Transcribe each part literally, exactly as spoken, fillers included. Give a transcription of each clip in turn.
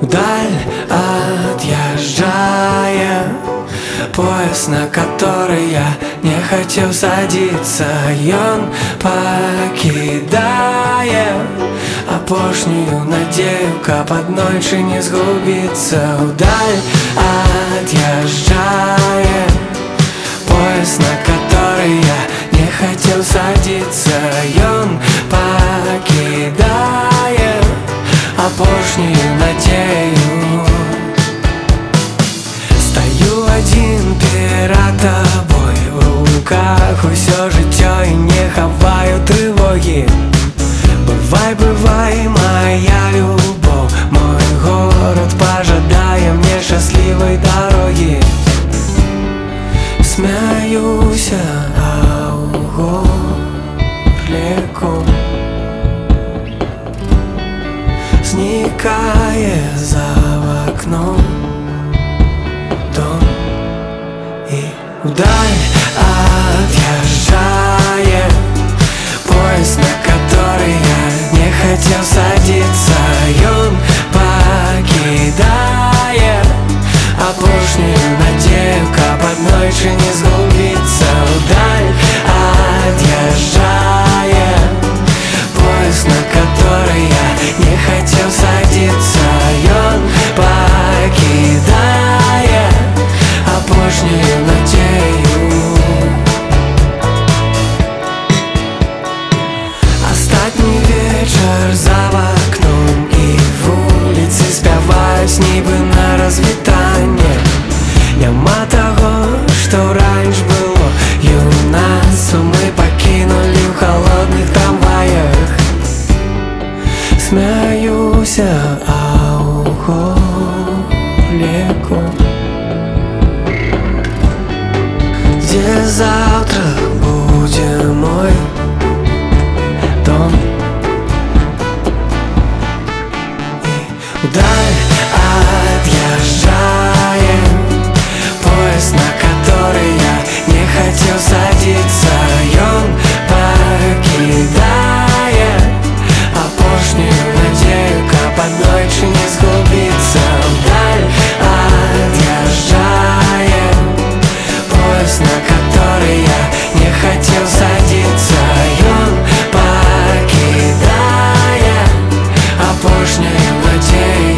Вдаль отъезжая, поезд, на который я не хотел садиться, и он покидая апошнюю надею, каб аднойчы не згубіцца. Вдаль отъезжая, поезд, на который я не хотел садиться, и он покидая апошнюю надею. Стою один перед тобой, в руках усё жыццё, и не хаваю трывогі. Бывай, бывай, моя любовь, мой город пожадае мне шчаслівай дарогі. Смяюся, а ў горле ком зникае за окном дом. И вдаль отъезжая, поезд, на который я не хотел садиться, и он покидая апошнюю надею, каб аднойчы не згубіцца. Вдаль отъезжая, поезд, на который я не хотел садиться, и он покидая апошнюю надею. Астатні вечар за окном, и вуліцы спяваюць нібы на развітанне. Няма таго, што раньш было юнацтва, мы пакінулі ў холодных трамваях. Смяюся, а ў горле ком, где завтра будет мой дом. И вдаль отъезжая, поезд, на который я не хотел садиться, и он покидая апошнюю надею, каб аднойчы не згубіцца. Вдаль отъезжая, поезд, на который я не хотел садиться, и он покидая апошнюю надею.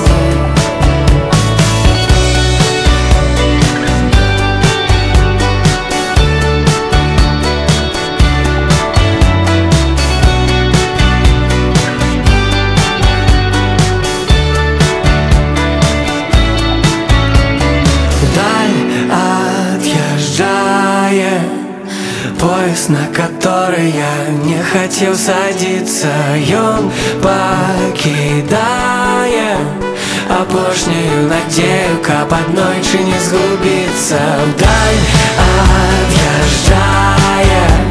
Поезд, на который я не хотел садиться, и он покидая апошнюю надею, каб аднойчы не згубіцца. Вдаль отъезжая,